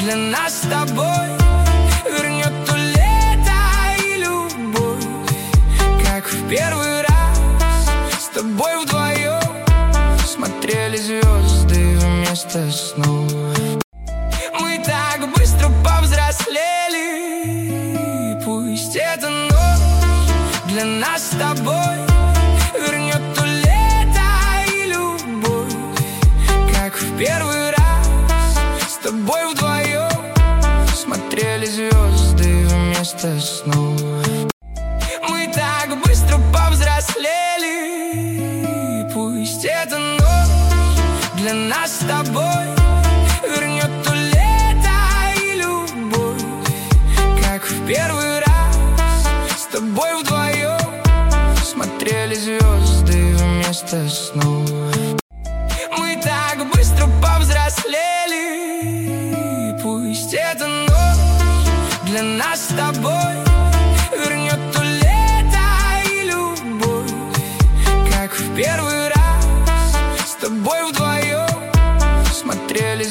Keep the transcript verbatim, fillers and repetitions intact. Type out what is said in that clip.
для нас с тобой вернет то лето и любовь, как в первый раз с тобой вдвоем смотрели звезды вместо снов. Мы так быстро повзрослели, пусть эта ночь для нас с тобой вернет то лето и любовь, как в первый раз с тобой вдвоем смотрели звезды вместо снов. Мы так быстро повзрослели, пусть эта ночь для нас с тобой вернет то лето и любовь, как в первый раз с тобой вдвоем смотрели звезды вместо снов. Мы так быстро повзрослели, пусть эта ночь для нас с тобой вернет то лето и любовь, как в первый раз с тобой вдвоем смотрели